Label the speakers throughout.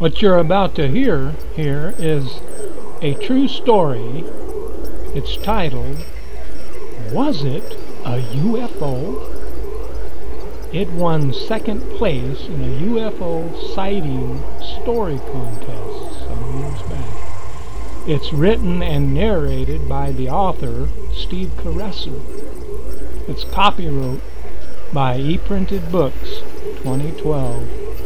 Speaker 1: What you're about to hear here is a true story. It's titled, Was It a UFO? It won second place in a UFO sighting story contest some years back. It's written and narrated by the author, Steve Caresser. It's copyright by ePrinted Books, 2012.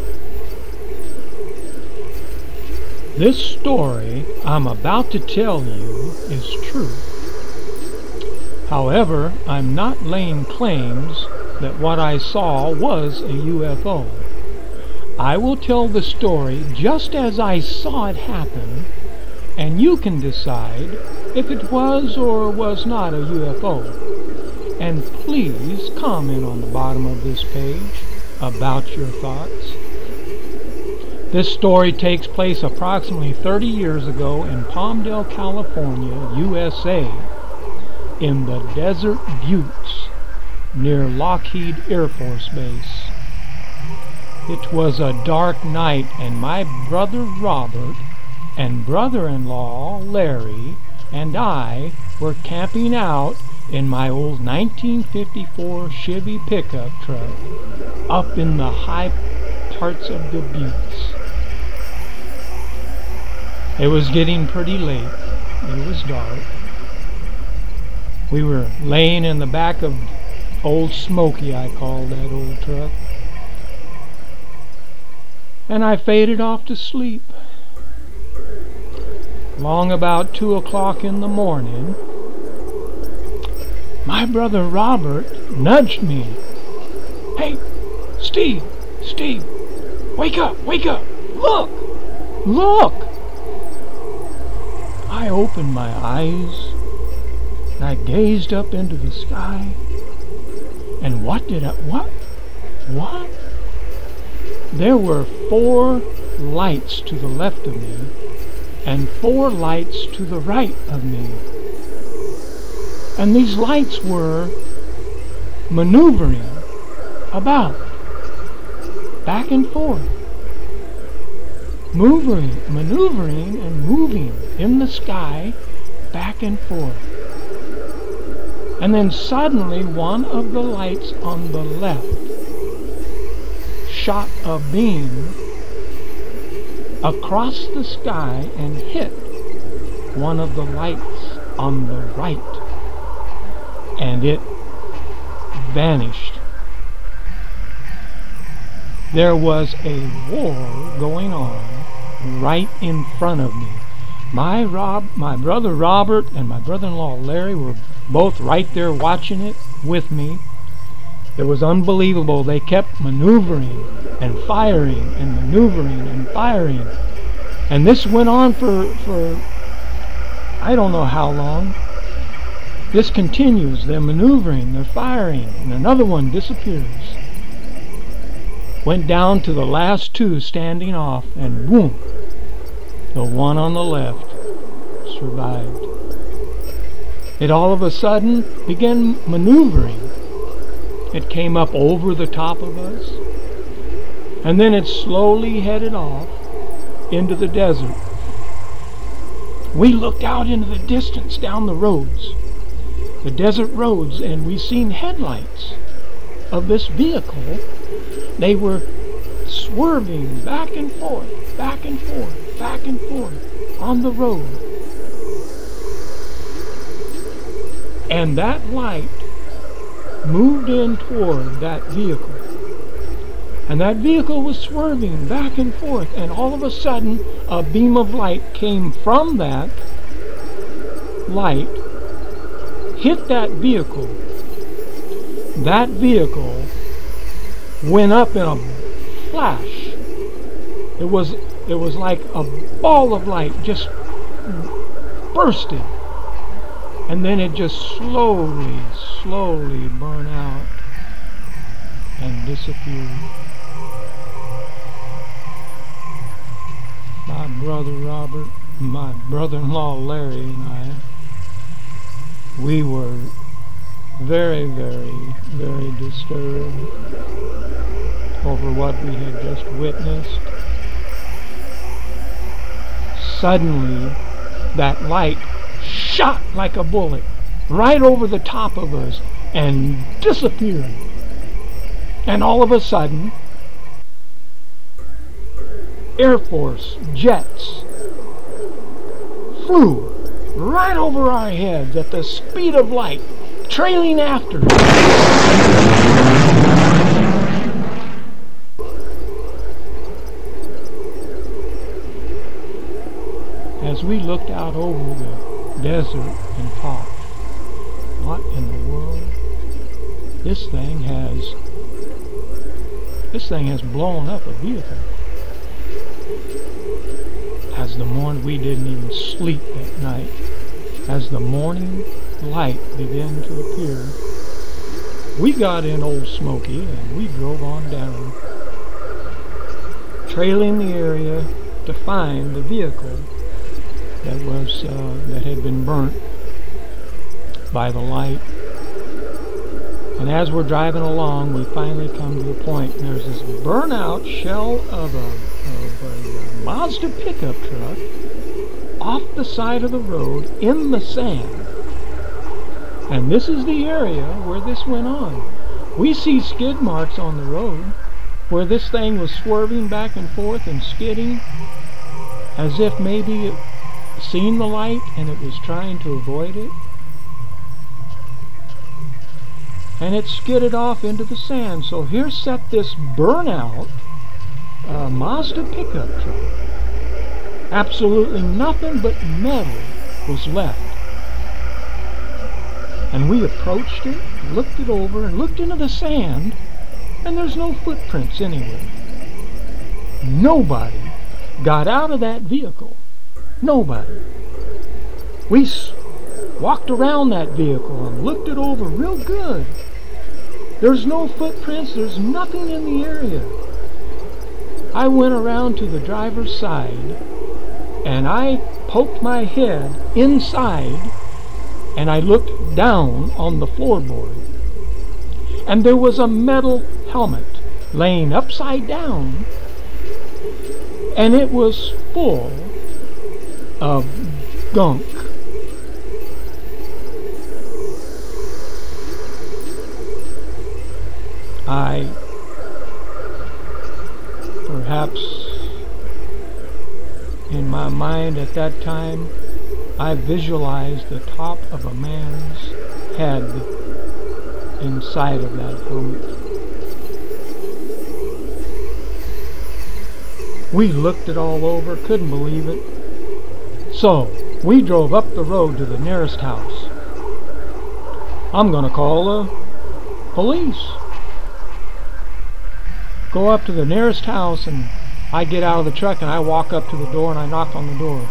Speaker 1: This story I'm about to tell you is true. However, I'm not laying claims that what I saw was a UFO. I will tell the story just as I saw it happen, and you can decide if it was or was not a UFO. And please comment on the bottom of this page about your thoughts. This story takes place approximately 30 years ago in Palmdale, California, USA, in the Desert Buttes near Lockheed Air Force Base. It was a dark night, and my brother Robert and brother-in-law Larry and I were camping out in my old 1954 Chevy pickup truck up in the high parts of the Buttes. It was getting pretty late. It was dark. We were laying in the back of Old Smoky, I called that old truck, and I faded off to sleep. Long about 2 o'clock in the morning, my brother Robert nudged me. "Hey, Steve, wake up, look!" I opened my eyes and I gazed up into the sky, and what? There were 4 lights to the left of me and 4 lights to the right of me. And these lights were maneuvering about, back and forth, maneuvering and moving in the sky, back and forth. And then suddenly one of the lights on the left shot a beam across the sky and hit one of the lights on the right, and it vanished. There was a war going on right in front of me. My brother Robert and my brother-in-law Larry were both right there watching it with me. It was unbelievable. They kept maneuvering and firing and maneuvering and firing. And this went on for I don't know how long. This continues. They're maneuvering, they're firing, and another one disappears. Went down to the last 2 standing off, and boom, the one on the left survived. It all of a sudden began maneuvering. It came up over the top of us, and then it slowly headed off into the desert. We looked out into the distance down the roads, the desert roads, and we seen headlights of this vehicle. They were swerving back and forth on the road. And that light moved in toward that vehicle. And that vehicle was swerving back and forth, and all of a sudden a beam of light came from that light, hit that vehicle. That vehicle went up in a flash. It was like a ball of light just bursted, and then it just slowly burned out and disappeared. My brother Robert, my brother-in-law Larry, and I, we were very, very, very disturbed over what we had just witnessed. Suddenly, that light shot like a bullet right over the top of us and disappeared. And all of a sudden, Air Force jets flew right over our heads at the speed of light, trailing after us. As we looked out over the desert and thought, what in the world? This thing has blown up a vehicle. As the morning, we didn't even sleep that night. As the morning light began to appear, we got in Old Smoky and we drove on down, trailing the area to find the vehicle that had been burnt by the light. And as we're driving along, we finally come to a point, and there's this burnout shell of a Mazda pickup truck off the side of the road in the sand. And this is the area where this went on. We see skid marks on the road where this thing was swerving back and forth and skidding as if maybe it seen the light and it was trying to avoid it. And it skidded off into the sand. So here sat this burnout Mazda pickup truck. Absolutely nothing but metal was left. And we approached it, looked it over, and looked into the sand, and there's no footprints anywhere. Nobody got out of that vehicle. Nobody. We walked around that vehicle and looked it over real good. There's no footprints, there's nothing in the area. I went around to the driver's side and I poked my head inside and I looked down on the floorboard. And there was a metal helmet laying upside down, and it was full of gunk. Perhaps in my mind at that time, I visualized the top of a man's head inside of that helmet. We looked it all over, couldn't believe it. So, we drove up the road to the nearest house. I'm going to call the police. Go up to the nearest house, and I get out of the truck and I walk up to the door and I knock on the door.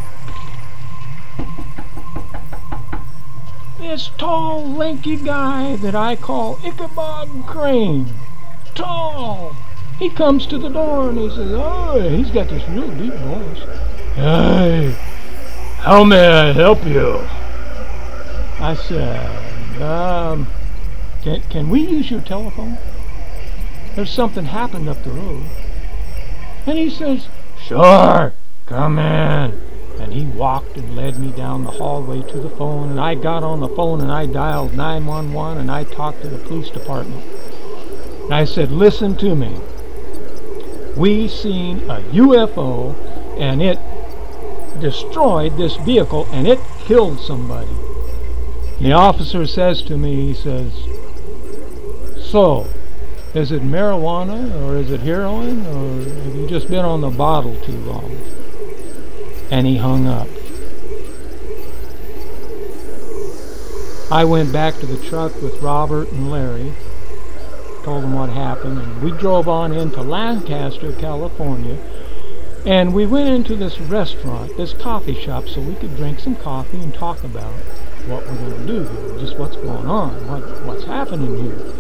Speaker 1: This tall, lanky guy that I call Ichabod Crane. Tall. He comes to the door and he says, oh, he's got this real deep voice. Hey, how may I help you? I said, can we use your telephone? There's something happened up the road. And he says, sure, come in. And he walked and led me down the hallway to the phone, and I got on the phone and I dialed 911 and I talked to the police department. And I said, listen to me. We seen a UFO and it destroyed this vehicle and it killed somebody. And the officer says to me, he says, so, is it marijuana or is it heroin or have you just been on the bottle too long? And he hung up. I went back to the truck with Robert and Larry, told them what happened, and we drove on into Lancaster, California, and we went into this restaurant, this coffee shop, so we could drink some coffee and talk about what we're going to do here, just what's going on, what's happening here.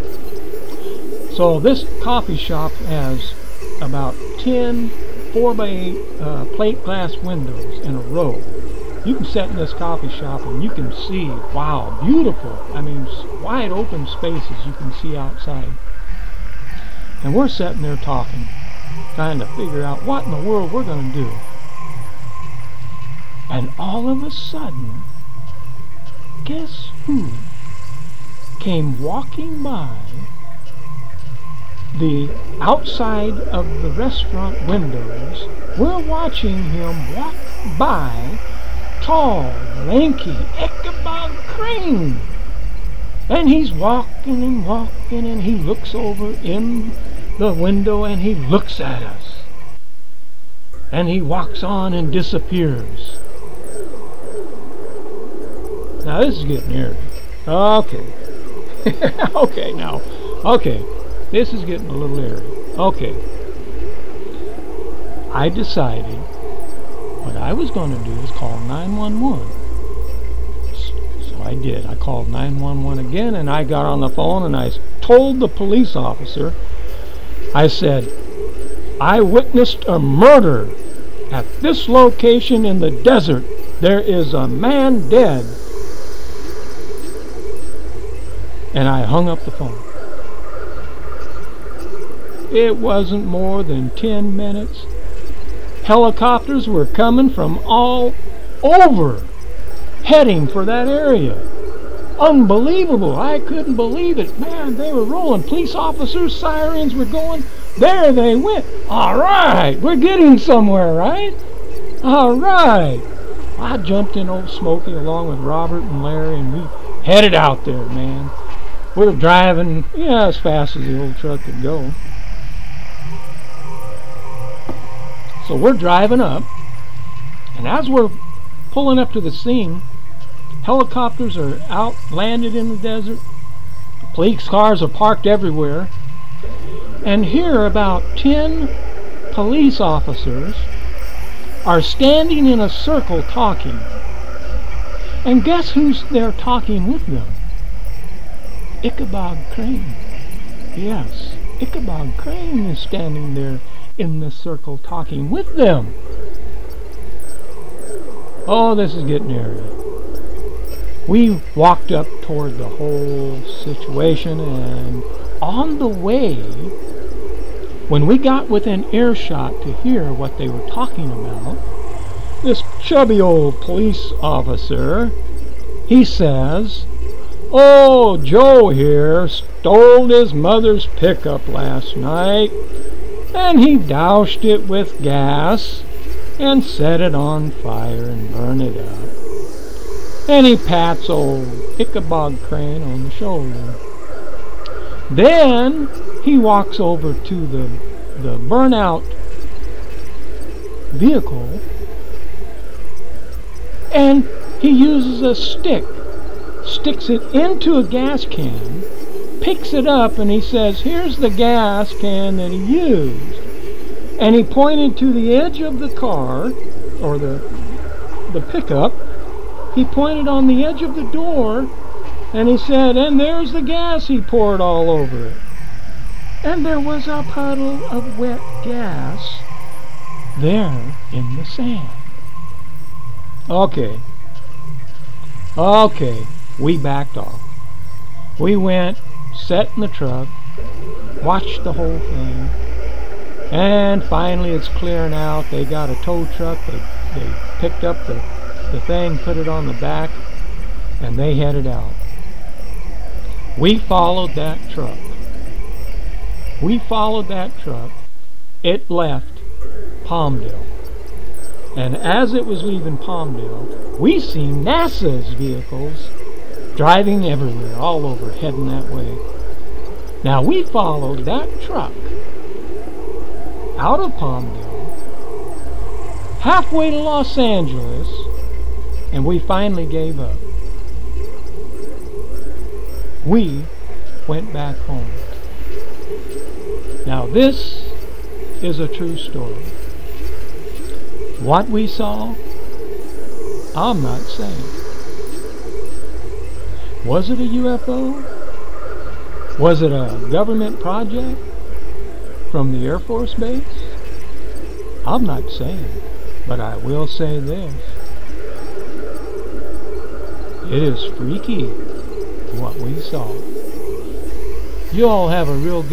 Speaker 1: So this coffee shop has about 10 4x8 plate glass windows in a row. You can sit in this coffee shop and you can see, wow, beautiful. I mean, wide open spaces you can see outside. And we're sitting there talking, trying to figure out what in the world we're going to do. And all of a sudden, guess who came walking by the outside of the restaurant windows? We're watching him walk by, tall, lanky Ichabod Crane. And he's walking and walking, and he looks over in the window and he looks at us. And he walks on and disappears. Now this is getting eerie. Okay. Okay, now. Okay. This is getting a little eerie. Okay. I decided what I was going to do is call 911. So I did. I called 911 again, and I got on the phone and I told the police officer, I said, I witnessed a murder at this location in the desert. There is a man dead. And I hung up the phone. It wasn't more than 10 minutes. Helicopters were coming from all over, heading for that area. Unbelievable. I couldn't believe it. Man, they were rolling. Police officers, sirens were going. There they went. All right, we're getting somewhere, right? All right. I jumped in old Smokey along with Robert and Larry, and we headed out there, man. We were driving, as fast as the old truck could go. So we're driving up, and as we're pulling up to the scene, helicopters are out, landed in the desert. Police cars are parked everywhere. And here about 10 police officers are standing in a circle talking. And guess who's there talking with them? Ichabod Crane. Yes, Ichabod Crane is standing there in the circle talking with them. Oh, this is getting eerie. We walked up toward the whole situation, and on the way, when we got within earshot to hear what they were talking about, this chubby old police officer, he says, "Oh, Joe here stole his mother's pickup last night, and he doused it with gas and set it on fire and burned it up." And he pats old Ichabod Crane on the shoulder. Then he walks over to the burnout vehicle, and he uses a stick, sticks it into a gas can, picks it up, and he says, "Here's the gas can that he used." And he pointed to the edge of the car, or the pickup. He pointed on the edge of the door, and he said, "And there's the gas he poured all over it." And there was a puddle of wet gas there in the sand. Okay, we backed off. We went, sat in the truck, watched the whole thing, and finally it's clearing out. They got a tow truck. They picked up the thing, put it on the back, and they headed out. We followed that truck. It left Palmdale. And as it was leaving Palmdale, we seen NASA's vehicles driving everywhere, all over, heading that way. Now we followed that truck out of Palmdale, halfway to Los Angeles, and we finally gave up. We went back home. Now this is a true story. What we saw, I'm not saying. Was it a UFO? Was it a government project from the Air Force Base? I'm not saying, but I will say this. It is freaky what we saw. You all have a real good